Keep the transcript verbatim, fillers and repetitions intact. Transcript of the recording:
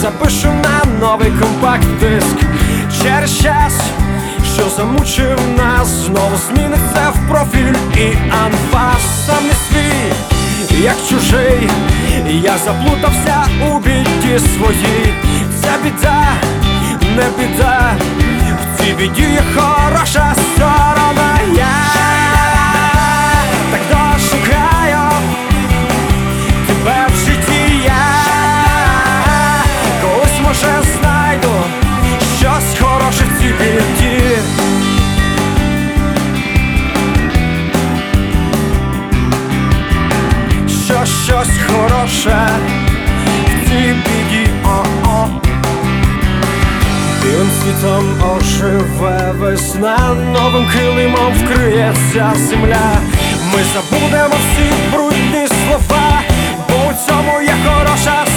запишу на новий компакт-диск. Через час, що замучив нас, знову зміниться в профіль і анфас. Сам не свій, як чужий, я заплутався у біді своїй. Це біда, не біда, в цій біді є хороша сторона. Я так дошукаю тебе в житті, я колись, може, знайду щось хороше в цій біді. Що щось хороше в цій біді, о-о. Білим світом оживе весна, новим килимом вкриється земля. Ми забудемо всі брудні слова, бо у цьому є хороша